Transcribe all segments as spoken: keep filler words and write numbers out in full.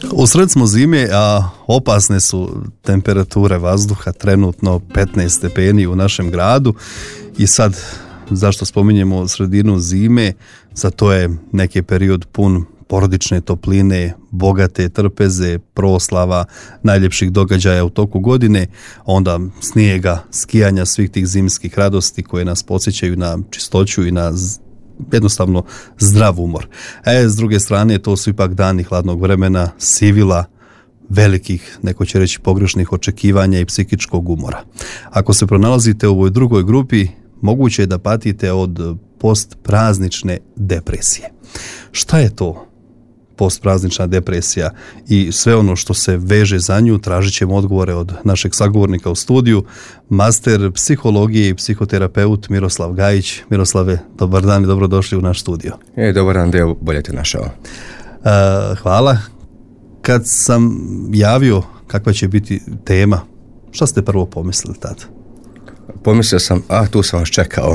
Usred smo zime, a opasne su temperature vazduha, trenutno petnaest stepeni u našem gradu i sad, zašto spominjemo sredinu zime, za to je neki period pun porodične topline, bogate trpeze, proslava, najljepših događaja u toku godine, onda snijega, skijanja, svih tih zimskih radosti koje nas podsjećaju na čistoću i na jednostavno zdrav umor. E, s druge strane, to su ipak dani hladnog vremena, sivila, velikih, neko će reći pogrešnih očekivanja i psihičkog umora. Ako se pronalazite u ovoj drugoj grupi, moguće je da patite od postpraznične depresije. Šta je to postpraznična depresija i sve ono što se veže za nju? Tražit ćemo odgovore od našeg sagovornika u studiju, master psihologije i psihoterapeut Miroslav Gajić. Miroslave, dobar dan i dobrodošli u naš studio. E, dobar dan, Deo, bolje te našao. Uh, hvala. Kad sam javio kakva će biti tema, šta ste prvo pomislili tad? Pomislio sam, a tu sam vas čekao.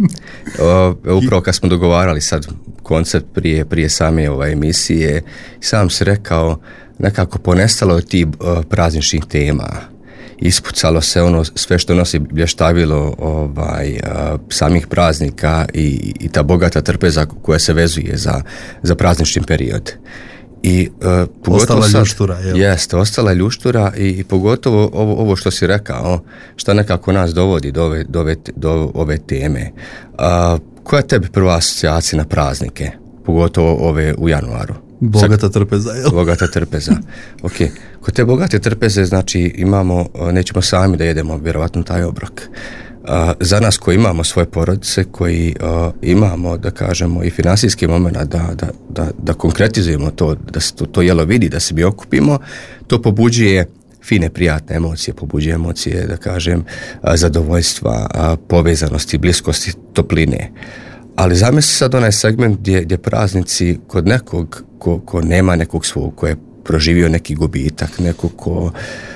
O, upravo kad smo dogovarali sad koncept prije, prije same ove emisije, sam se rekao, nekako ponestalo od tih uh, prazničnih tema. Ispucalo se ono sve što nosi blještavilo ovaj, uh, samih praznika i, i ta bogata trpeza koja se vezuje za, za praznični period. I, uh, ostala sad, ljuštura. Jel? Jeste, ostala ljuštura i, i pogotovo ovo, ovo što si rekao, što nekako nas dovodi do ove, do ove, do ove teme. Uh, koja je tebi prva asocijacija na praznike, pogotovo ove u januaru? Bogata trpeza, jel? Bogata trpeza. Ok, kod te bogate trpeze, znači imamo, nećemo sami da jedemo vjerovatno taj obrok. Uh, za nas koji imamo svoje porodice, koji uh, imamo, da kažemo, i finansijski moment da, da, da, da konkretizujemo to, da se to, to jelo vidi, da se mi okupimo, to pobuđuje fine, prijatne emocije, pobuđuje emocije, da kažem, uh, zadovoljstva, uh, povezanosti, bliskosti, topline. Ali zamisli sad onaj segment gdje, gdje praznici kod nekog ko, ko nema nekog svog, ko je proživio neki gubitak, nekog ko uh,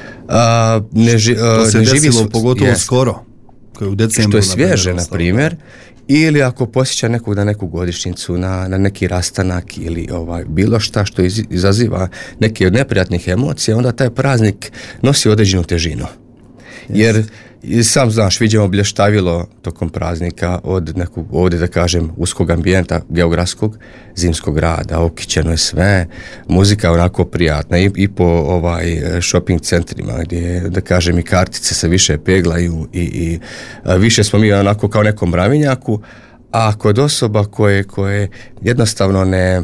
ne, ži, uh, to se ne živi desilo pogotovo jest, skoro. U decembru, što je svježe, na primjer, ili ako posjeća nekog na neku godišnjicu, na, na neki rastanak ili ovaj, bilo šta što iz, izaziva neke od neprijatnih emocija, onda taj praznik nosi određenu težinu. Jer i sam znaš, vidimo blještavilo tokom praznika od nekog, ovdje da kažem, uskog ambijenta, geografskog, zimskog rada, okićeno je sve, muzika je onako prijatna i, i po ovaj shopping centrima gdje, da kažem, i kartice se više peglaju i, i više smo mi onako kao nekom mravinjaku, a kod osoba koje, koje jednostavno ne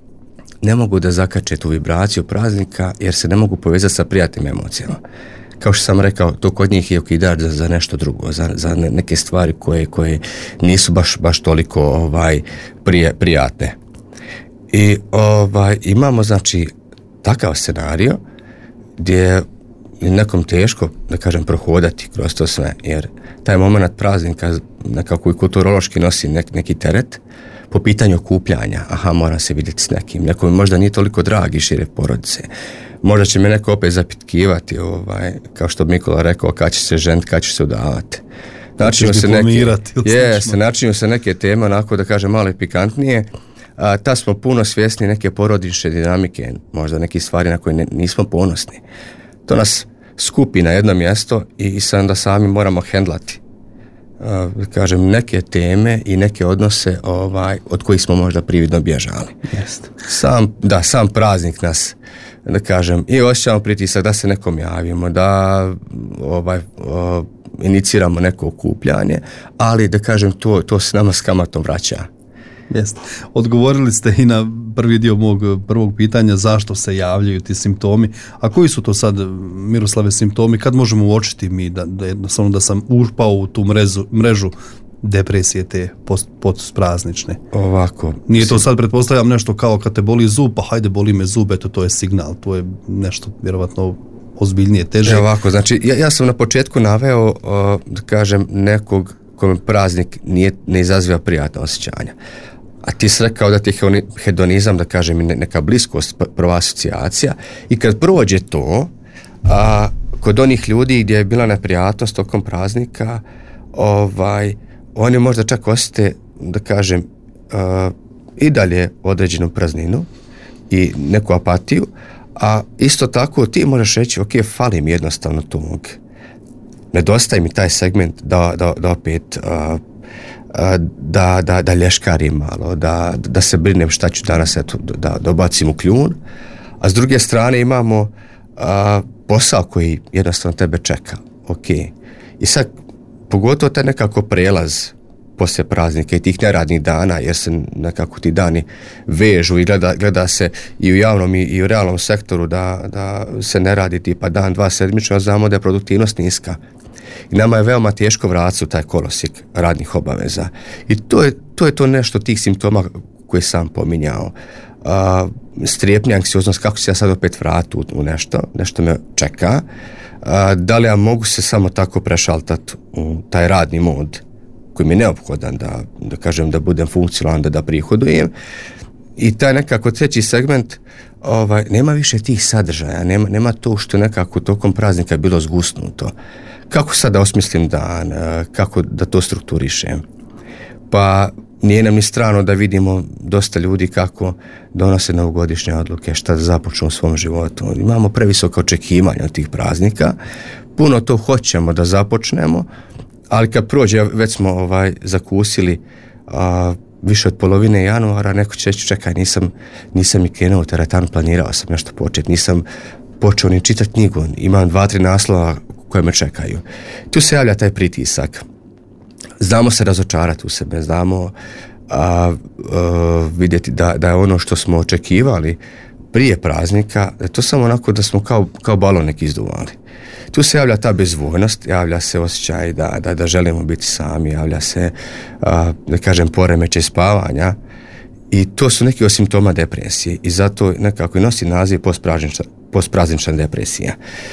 ne mogu da zakače tu vibraciju praznika jer se ne mogu povezati sa prijatnim emocijama. Kao što sam rekao, to kod njih je okidač za, za nešto drugo, za, za neke stvari koje, koje nisu baš, baš toliko ovaj, prije, prijatne. I ovaj, imamo, znači, takav scenario gdje je nekom teško, da kažem, prohodati kroz to sve, jer taj moment praznika nekako i kulturološki nosi nek, neki teret po pitanju okupljanja. Aha, moram se vidjeti s nekim, nekom možda nije toliko dragi šire porodice. Možda će me neko opet zapitkivati, ovaj, kao što Mikola rekao, kad će se ženiti, kad će se udavati. Načinju se neke, jeste, načinju se neke teme, onako da kažem, malo pikantnije. A, ta smo puno svjesni neke porodične dinamike, možda neke stvari na koje ne, nismo ponosni. To nas skupi na jedno mjesto i, i sad da sami moramo hendlati. A, kažem, neke teme i neke odnose ovaj, od kojih smo možda prividno bježali. Jeste. Sam, da, sam praznik nas, da kažem, i osjećamo pritisak da se nekom javimo, da ovaj, o, iniciramo neko okupljanje, ali da kažem, to, to se nama s kamatom vraća. Jeste. Odgovorili ste i na prvi dio mog prvog pitanja, zašto se javljaju ti simptomi, a koji su to sad, Miroslave, simptomi, kad možemo uočiti mi da, da jednostavno da sam ušpao u tu mrežu, mrežu depresije te post, postpraznične? Ovako. Nije to sad, pretpostavljam, nešto kao kad te boli zub, pa hajde boli me zub, eto to je signal, to je nešto vjerovatno ozbiljnije, teže. E ovako, znači ja, ja sam na početku naveo, uh, da kažem, nekog kome praznik nije, ne izaziva prijatna osjećanja. A ti si rekao da ti je hedonizam, da kažem, neka bliskost, prva asocijacija, i kad prođe to, a, kod onih ljudi gdje je bila neprijatnost tokom praznika, ovaj, oni možda čak osjete, da kažem, a, i dalje određenu prazninu i neku apatiju, A isto tako ti možeš reći, ok, fali mi jednostavno tog. Nedostaje mi taj segment da, da, da opet uh, da, da, da lješkarim malo, da, da se brinem šta ću danas, eto, da dobacim u kljun. A s druge strane imamo uh, posao koji jednostavno tebe čeka. Ok. I sad, pogotovo taj nekako prelaz poslije praznika i tih neradnih dana, jer se nekako ti dani vežu i gleda, gleda se i u javnom i, i u realnom sektoru da, da se ne radi tipa dan, dva sedmično, znamo da je produktivnost niska. I nama je veoma teško vratiti u taj kolosijek radnih obaveza. I to je, to je to nešto tih simptoma koje sam pominjao. Uh, strepnja, anksioznost, kako se ja sad opet vratu u nešto, nešto me čeka. Uh, da li ja mogu se samo tako prešaltati u taj radni mod koji mi je neophodan da, da kažem da budem funkcionalan, da, da prihodujem. I taj nekako treći segment, ovaj, nema više tih sadržaja, nema, nema to što nekako tokom praznika je bilo zgusnuto. Kako sad da osmislim dan, kako da to strukturišem? Pa nije nam ni strano da vidimo dosta ljudi kako donose novogodišnje odluke, šta da započnu u svom životu. Imamo previsoka očekivanja od tih praznika, puno to hoćemo da započnemo, ali kad prođe, već smo ovaj, zakusili a, više od polovine januara, neko će reći, čekaj, nisam, nisam i krenuo u teretanu, planirao sam nešto početi, nisam počeo ni čitati knjigu, imam dva, tri naslova koje me čekaju. Tu se javlja taj pritisak. Znamo se razočarati u sebe, znamo a, a, vidjeti da, da je ono što smo očekivali prije praznika, da to samo onako da smo kao, kao balon neki izduvali. Tu se javlja ta bezvoljnost, javlja se osjećaj da, da, da želimo biti sami, javlja se, a, da kažem, poremećaj spavanja i to su neki od simptoma depresije i zato nekako i nosi naziv postpraznična, postpraznična depresija.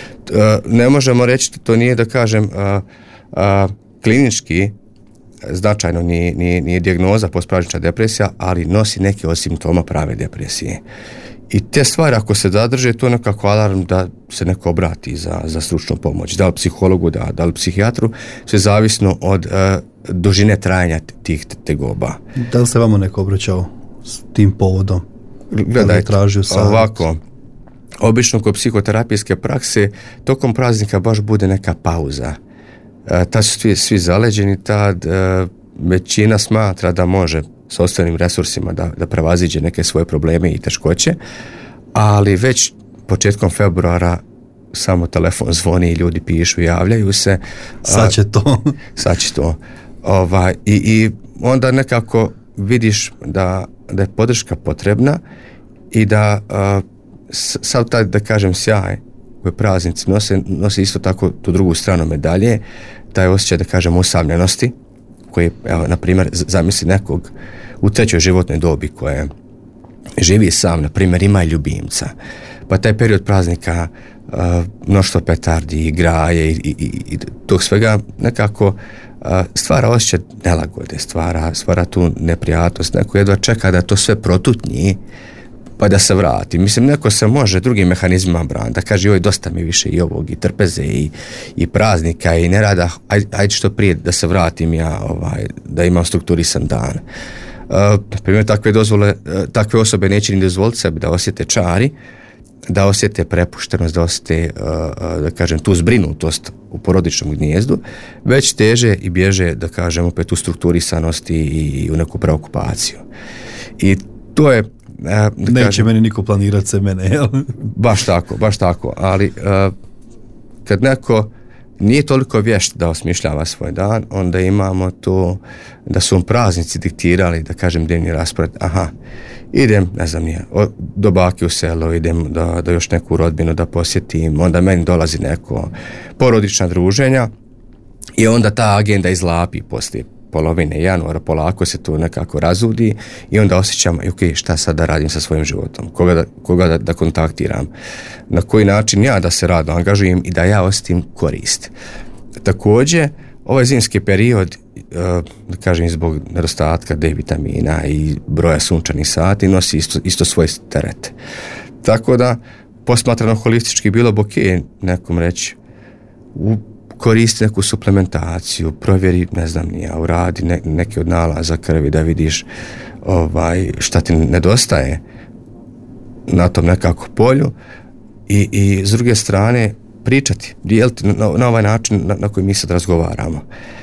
A, ne možemo reći da to nije, da kažem, a, a, klinički značajno nije, nije, nije dijagnoza postpraznična depresija, ali nosi neke od simptoma prave depresije. I te stvari ako se zadrže, to je nekako alarm da se neko obrati za, za stručnu pomoć. Da li psihologu, da, da li psihijatru, sve zavisno od uh, dužine trajanja tih tegoba. Da li se vama neko obraćao s tim povodom? Gledajte, ovako, obično kod psihoterapijske prakse tokom praznika baš bude neka pauza. Uh, tad su svi, svi zaleđeni, tad uh, većina smatra da može s ostalim resursima da, da prevaziđe neke svoje probleme i teškoće, ali već početkom februara samo telefon zvoni i ljudi pišu, javljaju se. Sad će to. Sad će to. Ovaj, i, I onda nekako vidiš da, da je podrška potrebna i da a, sav taj, da kažem, sjaj koje praznici nose, nose isto tako tu drugu stranu medalje, taj osjećaj, da kažem, usamljenosti, koji, evo, na primjer, zamisli nekog u trećoj životnoj dobi koje živi sam, na primjer, ima i ljubimca. Pa taj period praznika, uh, mnoštvo petardi, graje i, i, i tog svega nekako uh, stvara osjećaj nelagode, stvara, stvara tu neprijatnost. Neko jedva čeka da to sve protutnji pa da se vrati. Mislim, neko se može drugim mehanizmima braniti, da kaže, joj, dosta mi više i ovog, i trpeze, i, i praznika, i nerada, ajde aj što prije da se vratim ja, ovaj, da imam strukturisan dan. Uh, na primjer, takve dozvole, uh, takve osobe neće ni dozvoliti sebi da osjete čari, da osjete prepuštenost, da osjete, uh, uh, da kažem, tu zbrinutost u porodičnom gnijezdu, već teže i bježe, da kažem, opet u strukturisanost i, i u neku preokupaciju. I to je Uh, neće kažem, meni niko planirati se mene, jel? Baš tako, baš tako, ali uh, kad neko nije toliko vješt da osmišljava svoj dan, onda imamo to da su praznici diktirali, da kažem, dnevni raspored, aha, idem, ne znam nije, do bake u selo, idem do, do još neku rodbinu da posjetim, onda meni dolazi neko porodična druženja i onda ta agenda izlapi poslije polovine januara, polako se to nekako razudi i onda osjećam, ok, šta sad da radim sa svojim životom, koga da, koga da, da kontaktiram, na koji način ja da se radno angažujem i da ja osjetim korist. Također, ovaj zimski period, da kažem, zbog nedostatka D vitamina i broja sunčanih sati, nosi isto, isto svoj teret. Tako da, posmatrano holistički, bilo bi ok nekom reći, u koristi neku suplementaciju, provjeri, ne znam nija, uradi ne, neke od nalaza krvi da vidiš ovaj, šta ti nedostaje na tom nekako polju, i, i s druge strane pričati, dijeliti na, na ovaj način na, na koji mi sad razgovaramo.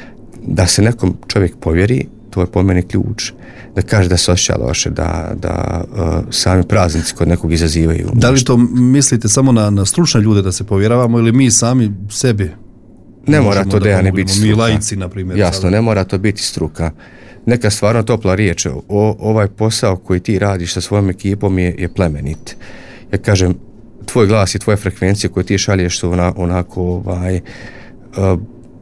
Da se nekom čovjek povjeri, to je po meni ključ. Da kaže da se osjeća loše, da, da uh, sami praznici kod nekog izazivaju. Da li to mislite samo na, na stručne ljude da se povjeravamo ili mi sami sebi? Ne mora to da ne biti struka. Mi laici, na primjer. Jasno, ne mora to biti struka. Neka stvarno topla riječ. O, ovaj posao koji ti radiš sa svojom ekipom je, je plemenit. Ja kažem, tvoj glas i tvoje frekvencije koje ti šalješ su ona, onako ovaj, uh,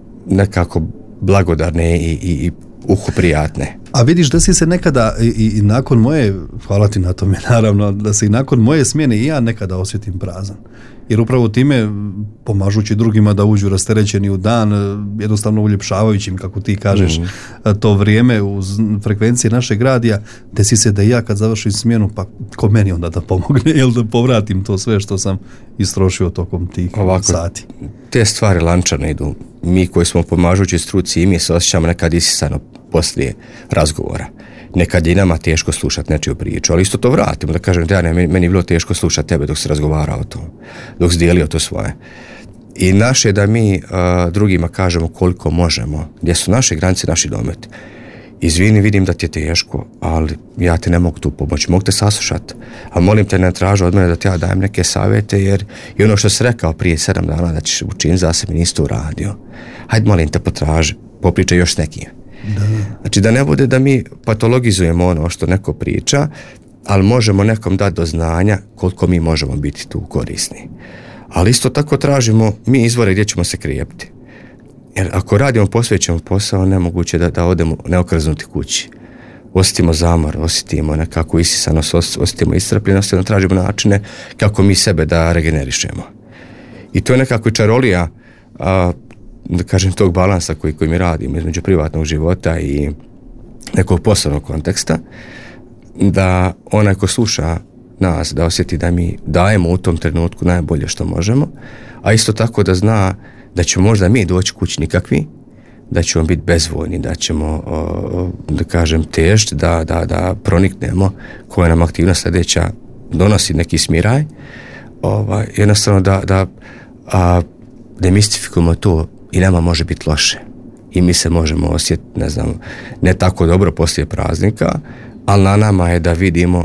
nekako blagodarne i, i, i uhu prijatne. A vidiš da si se nekada i, i nakon moje, hvala ti na tome naravno, da se i nakon moje smjene i ja nekada osjetim prazan. Jer upravo time, pomažući drugima da uđu rasterećeni u dan, jednostavno uljepšavajući im, kako ti kažeš, mm. to vrijeme uz frekvencije našeg radija, desi se da ja kad završim smjenu, pa ko meni onda da pomogne, jel da povratim to sve što sam istrošio tokom tih Ovako, sati. Te stvari lančano idu. Mi koji smo pomažući struci i mi se osjećamo nekad isisano poslije razgovora. Nekad je i nama teško slušati nečiju priču, ali isto to vratimo, da kažem, da ne, meni je bilo teško slušati tebe dok se razgovarao to, dok si dijelio to svoje. I naše da mi uh, drugima kažemo koliko možemo, gdje su naše granice, naši dometi. Izvini, vidim da ti je teško, ali ja te ne mogu tu pomoći, mogu te saslušati, a molim te ne traži od mene da ti ja dajem neke savjete, jer i ono što si rekao prije sedam dana da ćeš učiniti za sebe, nisi to uradio. Hajde, molim te, potraži, popričaj još s nekim. Da. Znači da ne bude da mi patologizujemo ono što neko priča, ali možemo nekom dati do znanja koliko mi možemo biti tu korisni. Ali isto tako tražimo mi izvore gdje ćemo se krijepiti. Jer ako radimo posvećen posao, nemoguće da, da odemo neokrznuti kući. Osjetimo zamor, osjetimo nekako isisanost, osjetimo iscrpljenost, da tražimo načine kako mi sebe da regenerišemo. I to je nekako čarolija, a, da kažem, tog balansa koji, koji mi radimo između privatnog života i nekog poslovnog konteksta, da onaj ko sluša nas, da osjeti da mi dajemo u tom trenutku najbolje što možemo, a isto tako da zna da ćemo možda mi doći kući nikakvi, da ćemo biti bezvoljni, da ćemo, da kažem, težiti, da, da, da proniknemo koja nam aktivnost sljedeća donosi neki smiraj, ovaj, jednostavno da, da a, demistifikujemo to i nama može biti loše. I mi se možemo osjetiti, ne znam, ne tako dobro poslije praznika, ali na nama je da vidimo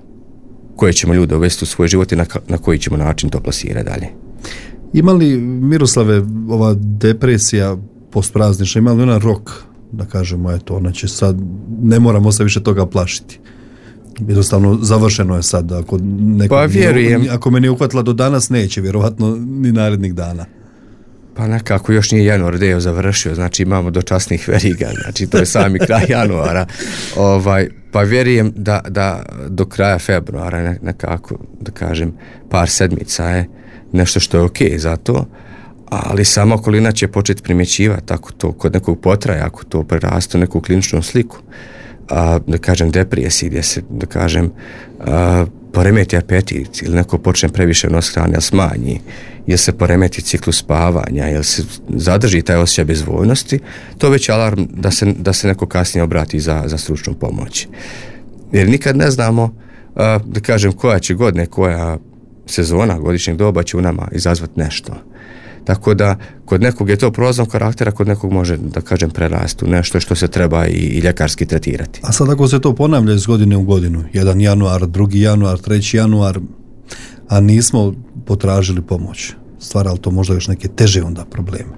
koje ćemo ljude uvesti u svoj život i na, na koji ćemo način to plasirati dalje. Ima li, Miroslave, ova depresija postpraznična, ima li ona rok, da kažemo, eto, ona će sad, ne moramo se više toga plašiti. Jednostavno, završeno je sad. Ako, neko, pa vjerujem. Ako me nije uhvatila do danas, neće, vjerovatno, ni narednih dana. Pa nekako još nije januar deo završio, znači imamo do časnih veriga, znači to je sami kraj januara. Ovaj, pa vjerujem da, da do kraja februara nekako, da kažem, par sedmica je nešto što je ok za to, ali sama okolina će početi primjećivati ako to kod nekog potraja, ako to preraste u neku kliničnu sliku, a, da kažem depresiji, gdje se, da kažem, a, poremeti apetit ili neko počne previše nos hrane, ili smanji, ili se poremeti ciklus spavanja, ili se zadrži taj osjećaj bezvoljnosti, to već je alarm da se, da se neko kasnije obrati za, za stručnu pomoć. Jer nikad ne znamo, a, da kažem, koja će godine, koja sezona godišnjeg doba će u nama izazvati nešto. Tako da kod nekog je to prolaznog karaktera, kod nekog može, da kažem, prerasti u nešto što se treba i, i ljekarski tretirati. A sad ako se to ponavlja iz godine u godinu, jedan januar, drugi januar, treći januar, a nismo potražili pomoć, stvara li to možda još neke teže onda probleme?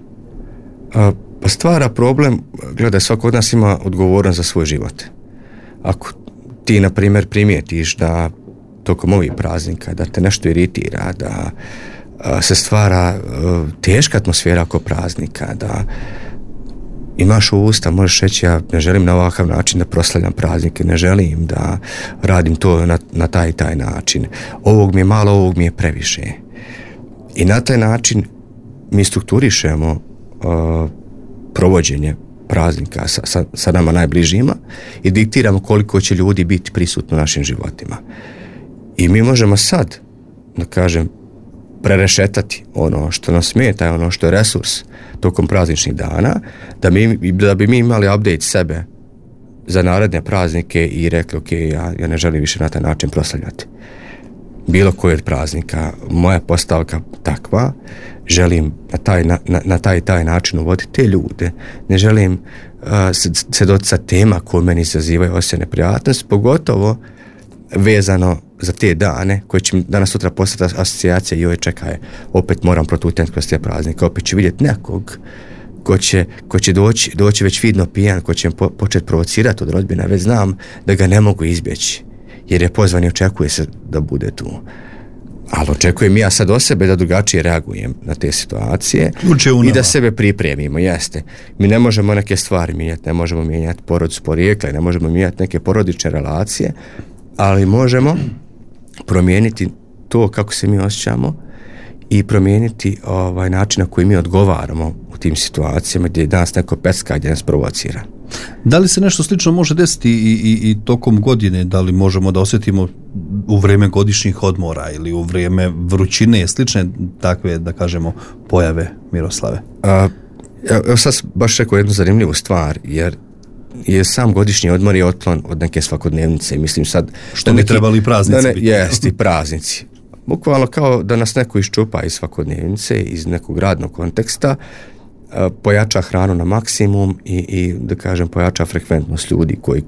A, pa stvara problem, gledaj, svako od nas ima odgovornost za svoj život. Ako ti, na primjer, primijetiš da tokom ovih praznika, da te nešto iritira, da a, se stvara a, teška atmosfera oko praznika, da imaš u usta, možeš reći, ja ne želim na ovakav način da proslavljam praznike, ne želim da radim to na, na taj i taj način. Ovog mi je malo, ovog mi je previše. I na taj način mi strukturišemo uh, provođenje praznika sa, sa, sa nama najbližima i diktiramo koliko će ljudi biti prisutno u našim životima. I mi možemo sad, da kažem, prerešetati ono što nas smeta, ono što je resurs tokom prazničnih dana, da, mi, da bi mi imali update sebe za naredne praznike i rekli, ok, ja, ja ne želim više na taj način proslavljati. bilo koji od praznika, moja postavka takva, želim na taj, na, na taj, taj način uvoditi te ljude, ne želim uh, se, se doticati tema koje meni izazivaju osjećaj neprijatnosti, pogotovo vezano za te dane koje će danas sutra postati asocijacija i joj čekaj, opet moram protutnjati kroz te praznike, opet ću vidjeti nekog ko će, ko će doći, doći već vidno pijan, ko će po, početi provocirati od rodbina, već znam da ga ne mogu izbjeći, jer je pozvan i očekuje se da bude tu. Ali očekujem ja sad o sebe da drugačije reagujem na te situacije i da sebe pripremimo, jeste. Mi ne možemo neke stvari mijenjati, ne možemo mijenjati porodicu porijekla, ne možemo mijenjati neke porodične relacije, ali možemo promijeniti to kako se mi osjećamo i promijeniti ovaj način na koji mi odgovaramo u tim situacijama gdje nas neko pecka, gdje nas provocira. Da li se nešto slično može desiti i, i, i tokom godine? Da li možemo da osjetimo u vrijeme godišnjih odmora ili u vrijeme vrućine, slične takve, da kažemo, pojave, Miroslave? A, evo sad baš rekao jednu zanimljivu stvar, jer je sam godišnji odmor je otklon od neke svakodnevnice. Mislim sad, što ne trebali praznici biti. Jesti, praznici. Bukvalno kao da nas neko iščupa iz svakodnevnice, iz nekog radnog konteksta, pojača hranu na maksimum i, i da kažem pojača frekventnost ljudi koji,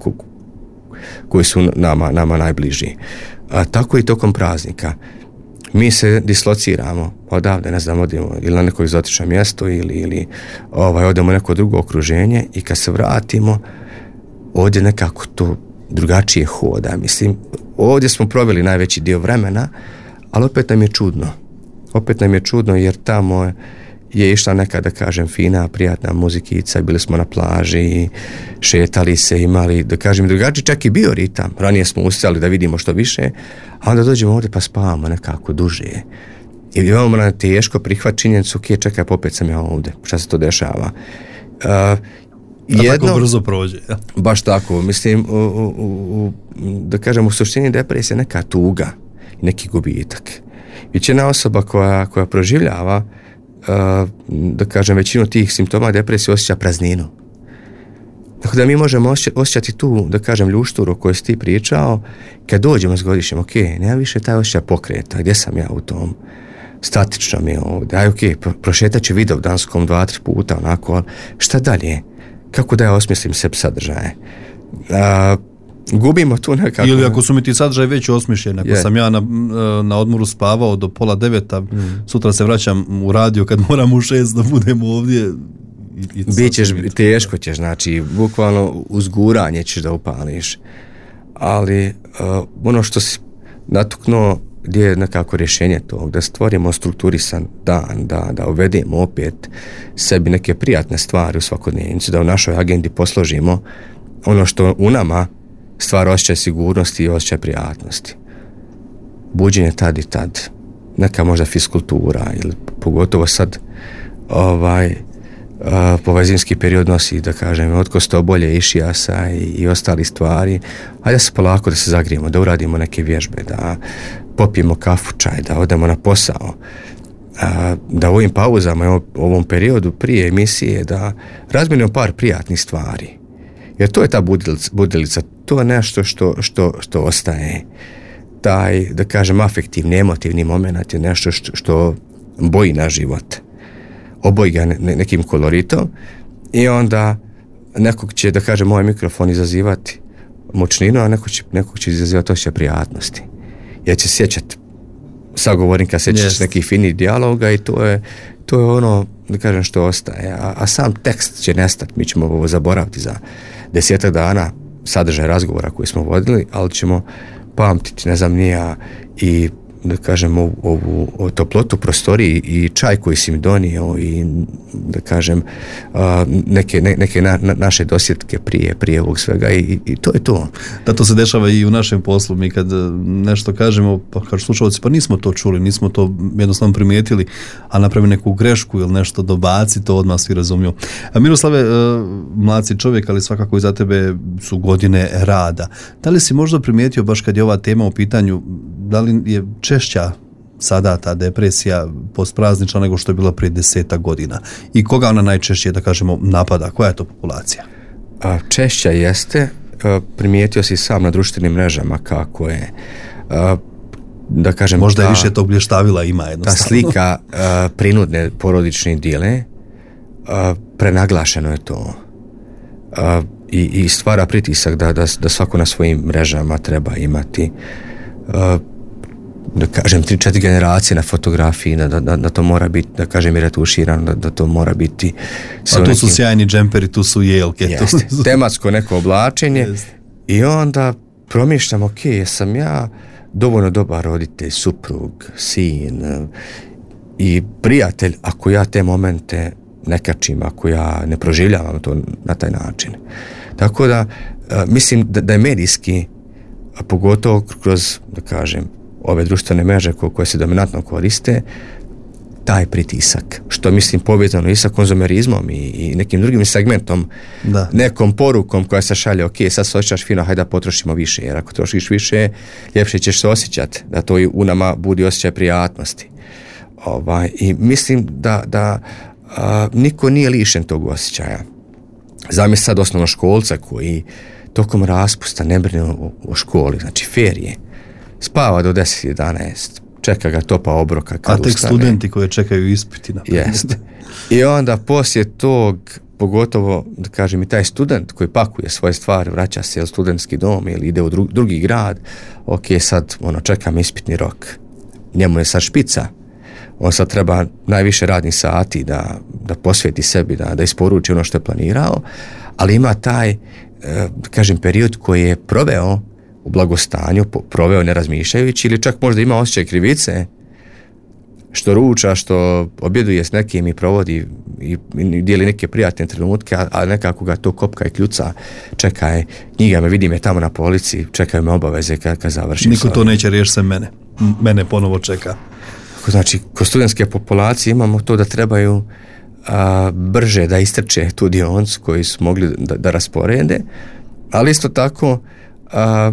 koji su nama, nama najbliži. A tako i tokom praznika. Mi se dislociramo odavde, ne znam, odemo ili na neko egzotično mjesto ili, ili ovaj, odemo u neko drugo okruženje i kad se vratimo ovdje nekako to drugačije hoda. Mislim, ovdje smo proveli najveći dio vremena, ali opet nam je čudno. Opet nam je čudno jer tamo je išla neka, da kažem, fina, prijatna muzikica, bili smo na plaži, šetali se, imali, da kažem, drugačiji čak i bio ritam. Ranije smo ustali da vidimo što više, a onda dođemo ovdje pa spavamo nekako duže. I imamo na teško prihvat činjenicu, ok, čekaj, popet sam ja ovdje, šta se to dešava. Uh, jedno, tako brzo prođe. Ja. Baš tako, mislim, u, u, u, da kažem, u suštini depresija je neka tuga, neki gubitak. Većina osoba koja, koja proživljava Uh, da kažem, većinu tih simptoma depresije osjeća prazninu. Tako da mi možemo osjećati tu, da kažem, ljušturu o kojoj si ti pričao, kad dođemo s godišnjem, ok, nema više taj osjećaj pokreta, gdje sam ja u tom, statično mi je ovdje, aj ok, prošetat ću Vidovdanskom dva, tri puta, onako, ali šta dalje? Kako da ja osmislim sebi sadržaje? Uh, gubimo tu nekako. Ili ako su mi ti sadržaj već osmišljeni, ako yeah. sam ja na, na odmoru spavao do pola deveta, mm. sutra se vraćam u radio kad moram u šest da budem ovdje. I, i Bićeš, teško ćeš, znači, bukvalno uzguranje ćeš da upališ. Ali uh, ono što si natuknuo, gdje je nekako rješenje tog, da stvorimo strukturisan dan, da, da uvedemo opet sebi neke prijatne stvari u svakodnevnicu, da u našoj agendi posložimo ono što u nama stvar osjećaj sigurnosti i osjećaj prijatnosti. Buđenje tad i tad, neka možda fiskultura ili pogotovo sad ovaj uh, ovaj zimski period nosi, da kažem, od kostobolje, išijasa i, i ostali stvari, ajde se polako da se zagrijemo, da uradimo neke vježbe, da popijemo kafu, čaj, da odemo na posao, uh, da u ovim pauzama, u ovom periodu prije emisije, da razmijenimo par prijatnih stvari. Jer to je ta budilica, budilica to je nešto što, što, što ostaje. Taj, da kažem, afektivni, emotivni moment je nešto što, što boji na život. Oboji ga ne, nekim koloritom i onda nekog će, da kažem, moj mikrofon izazivati mučninu, a nekog će, nekog će izazivati osjećaj prijatnosti. Jer će sjećati sagovornika, sjećati yes. nekih finih dijaloga i to je, to je ono, da kažem, što ostaje. A, a sam tekst će nestati, mi ćemo ovo zaboraviti za desetak dana, sadržaj razgovora koji smo vodili, ali ćemo pamtiti, ne znam, nija i da kažem ovu, ovu, ovu toplotu prostoriji i čaj koji si mi donio i da kažem uh, neke, ne, neke na, na, naše dosjetke prije, prije ovog svega i, i to je to. Da, to se dešava i u našem poslu. Mi kad nešto kažemo, pa kažu slušalci, pa nismo to čuli, nismo to jednostavno primijetili, a napravi neku grešku ili nešto dobaci, to odmah svi razumiju. A Miroslave, mlad si čovjek, ali svakako i za tebe su godine rada. Da li si možda primijetio, baš kad je ova tema u pitanju, da li je češća sada ta depresija postpraznična nego što je bila prije desetak godina? I koga ona najčešće, da kažemo, napada? Koja je to populacija? A, češća jeste. A, primijetio si sam na društvenim mrežama kako je. A, da kažem... Možda ta, je više tog blještavila ima jednostavno. Ta slika uh, prinudne porodične idile, uh, prenaglašeno je to. Uh, i, I stvara pritisak da, da, da svako na svojim mrežama treba imati uh, da kažem tri četiri generacije na fotografiji, da, da, da to mora biti, da kažem i retuširano, da, da to mora biti... A tu nekim... su sjajni džemperi, tu su jelke. Jeste, tu... tematsko neko oblačenje. Jeste. I onda promišljam, ok, jesam ja dovoljno dobar roditelj, suprug, sin i prijatelj ako ja te momente ne kačim, ako ja ne proživljavam to na taj način. Tako da mislim da, da je medijski, a pogotovo kroz, da kažem, ove društvene mreže koje se dominantno koriste, taj pritisak, što mislim povezano i sa konzumerizmom i, i nekim drugim segmentom, da. Nekom porukom koja se šalje, ok, sad se osjećaš fino, hajde da potrošimo više, jer ako trošiš više, ljepše ćeš se osjećati, da to i u nama budi osjećaj prijatnosti. Ovaj, i mislim da, da a, niko nije lišen tog osjećaja. Zamisli sad osnovnoškolca koji tokom raspusta ne brine o, o školi, znači ferije, spava do deset jedanaest, čeka ga topa obroka kad a tek ustane. Studenti koji čekaju ispiti. Jeste. I onda poslije tog, pogotovo, da kažem, i taj student koji pakuje svoje stvari, vraća se u studentski dom ili ide u dru, drugi grad, ok, sad ono, čekam ispitni rok. Njemu je sad špica. On sad treba najviše radnih sati da, da posveti sebi, da, da isporuči ono što je planirao, ali ima taj, da kažem, period koji je proveo u blagostanju, proveo ne razmišljajući ili čak možda ima osjećaj krivice što ruča, što objeduje s nekim i provodi i, i dijeli neke prijatne trenutke, a, a nekako ga to kopka i kljuca, čekaj, knjiga me, vidim je tamo na polici, čekaju me obaveze kad, kad završim. Niko to neće riješiti se mene. Mene ponovo čeka. Znači, kod studentske populacije imamo to da trebaju a, brže da istrče tu dioncu koji su mogli da, da rasporede, ali isto tako a,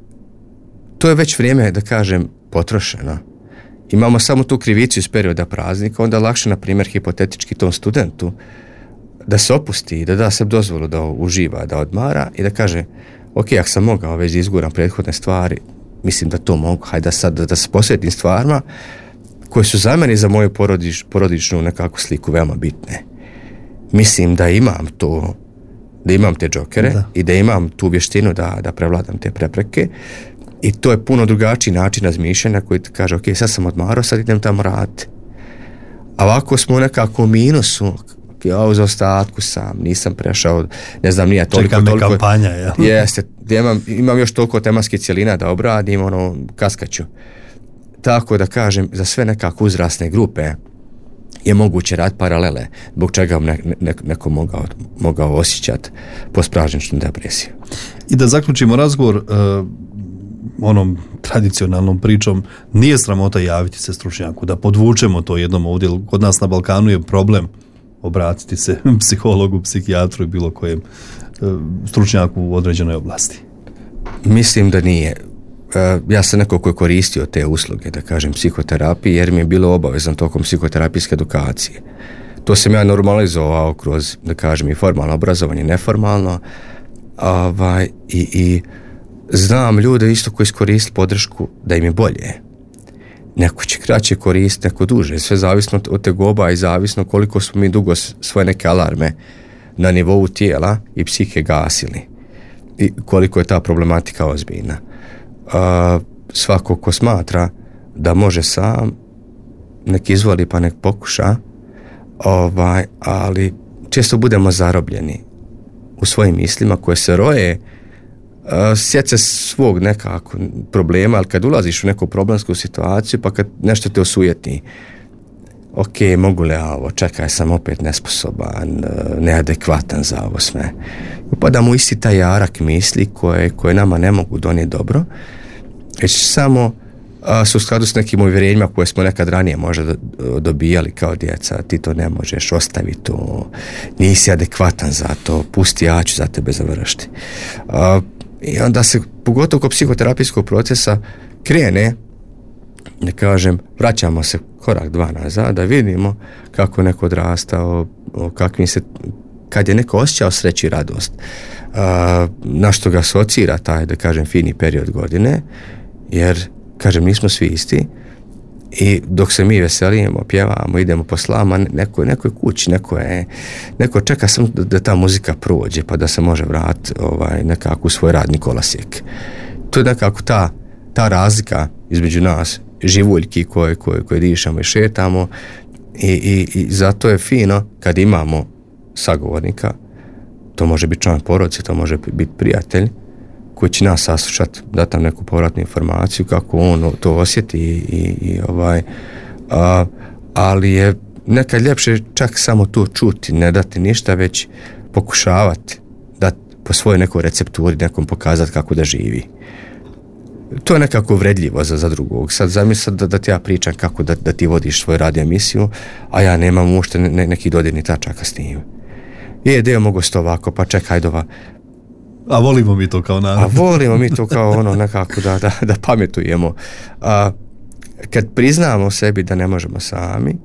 to je već vrijeme, da kažem, potrošeno. Imamo samo tu krivicu iz perioda praznika, onda lakše, na primjer, hipotetički tom studentu da se opusti i da da sebi dozvolu da uživa, da odmara i da kaže, ok, ako sam mogao već izguram prethodne stvari, mislim da to mogu, hajde sad da, da se posvetim stvarima koje su za mene i za moju porodič, porodičnu nekakvu sliku veoma bitne. Mislim da imam to, da imam te džokere da. I da imam tu vještinu da, da prevladam te prepreke. I to je puno drugačiji način razmišljanja koji ti kaže, ok, sad sam odmarao, sad idem tamo raditi. A ovako smo nekako u minusu, ja u zaostatku sam, nisam prešao, ne znam, nije toliko... Čeka me toliko, kampanja, ja. Jeste, imam, imam još toliko tematskih cijelina da obradim, ono, kaskaću. Tako da kažem, za sve nekako uzrasne grupe je moguće raditi paralele, zbog čega ne, ne, neko mogao, mogao osjećati postpražničnu depresiju. I da zaključimo razgovor, uh, onom tradicionalnom pričom, nije sramota javiti se stručnjaku, da podvučemo to jednom ovdje, kod nas na Balkanu je problem obratiti se psihologu, psihijatru i bilo kojem stručnjaku u određenoj oblasti. Mislim da nije. Ja sam neko koji je koristio te usluge, da kažem, psihoterapije, jer mi je bilo obavezno tokom psihoterapijske edukacije. To sam ja normalizovao kroz, da kažem, i formalno obrazovanje, neformalno, ovaj, i, i znam ljude isto koji iskoristili podršku da im je bolje. Neko će kraće koristiti, neko duže. Sve zavisno od tegoba i zavisno koliko smo mi dugo svoje neke alarme na nivou tijela i psihe gasili. I koliko je ta problematika ozbiljna. Uh, svako ko smatra da može sam, nek izvoli pa nek pokuša, ovaj, ali često budemo zarobljeni u svojim mislima koje se roje. Uh, sjeti se svog nekako problema, ali kad ulaziš u neku problemsku situaciju, pa kad nešto te osujeti, ok, mogu li ovo, čekaj, sam opet nesposoban, neadekvatan za ovo sve. Upada mu isti taj jarak misli koje, koje nama ne mogu donijeti dobro, već samo a, su u skladu s nekim uvjerenjima koje smo nekad ranije možda dobijali kao djeca, ti to ne možeš, ostavi to, nisi adekvatan za to, pusti, ja ću za tebe završiti. A, I onda se, pogotovo kod psihoterapijskog procesa, krene, ne kažem, vraćamo se korak dva nazad, da vidimo kako neko odrastao, kakvim se, kad je neko osjećao sreću i radost, a, na što ga asocira taj, da kažem, fini period godine, jer kažem, nismo svi isti i dok se mi veselimo, pjevamo, idemo po slama, neko, neko je kući, neko je, neko čeka samo da, da ta muzika prođe pa da se može vratiti ovaj, nekako u svoj radni kolosijek. To je nekako ta, ta razlika između nas, živuljki koje, koje, koje dišamo i šetamo i, i, i zato je fino kad imamo sagovornika, to može biti član porodice, to može biti prijatelj koji će nas saslušati, dati nam neku povratnu informaciju kako on to osjeti i, i, i ovaj, a, ali je nekad ljepše čak samo to čuti, ne dati ništa, već pokušavati dati po svojoj nekoj recepturi nekom pokazati kako da živi. To je nekako vredljivo za, za drugog. Sad zamisli da, da ti ja pričam kako da, da ti vodiš svoju radio emisiju, a ja nemam uopšte ne, neki dodirni tačaka s tim. Je, deo mogu sto ovako, pa čekaj dova. A volimo mi to kao narod. A volimo mi to kao ono nekako da, da, da pametujemo. A, kad priznamo sebi da ne možemo sami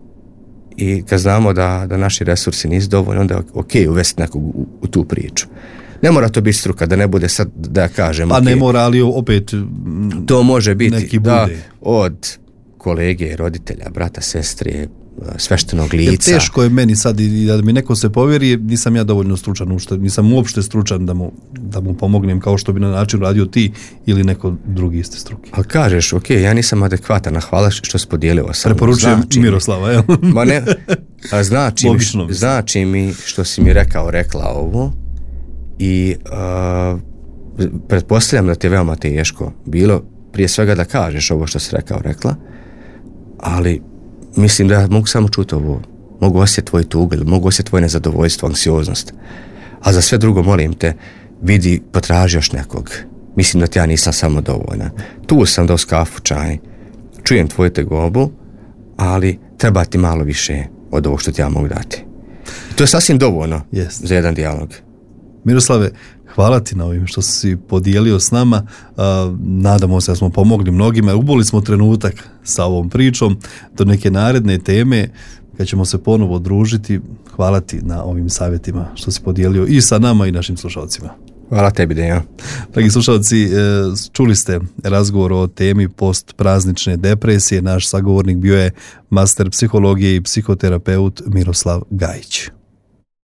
i kad znamo da, da naši resursi nisu dovoljni, onda je ok uvesti nekog u, u tu priču. Ne mora to biti struka, da ne bude sad da kažem. A okay, ne mora, ali opet to može biti neki da bude. Od kolege, roditelja, brata, sestre, sveštenog lica. Jer teško je meni sad i da mi neko se povjeri, nisam ja dovoljno stručan, uopšte, nisam uopšte stručan da mu, da mu pomognem kao što bi na način radio ti ili neko drugi iste struke. Ali kažeš, ok, ja nisam adekvatan, a hvala što si podijelio sam. Preporučujem znači Miroslava, evo. Ma ne, a znači, mi, znači mi što si mi rekao, rekla ovo i uh, pretpostavljam da ti je veoma teško bilo prije svega da kažeš ovo što si rekao, rekla, ali mislim da ja mogu samo čuti ovo, mogu osjetiti tvoj tugu, mogu osjetiti tvoje nezadovoljstvo, anksioznost, a za sve drugo molim te, vidi, potraži još nekog. Mislim da ti ja nisam samo dovoljna. Tu sam da uz kafu, čaj, čujem tvoju tegobu, ali treba ti malo više od ovog što ti ja mogu dati. I to je sasvim dovoljno yes. za jedan dijalog. Miroslave, hvala ti na ovim što si podijelio s nama. Uh, nadamo se da smo pomogli mnogima. Uboli smo trenutak sa ovom pričom do neke naredne teme kad ćemo se ponovo družiti. Hvala ti na ovim savjetima što si podijelio i sa nama i našim slušalcima. Hvala tebi, Dejan. Dragi slušalci, čuli ste razgovor o temi postpraznične depresije. Naš sagovornik bio je master psihologije i psihoterapeut Miroslav Gajić.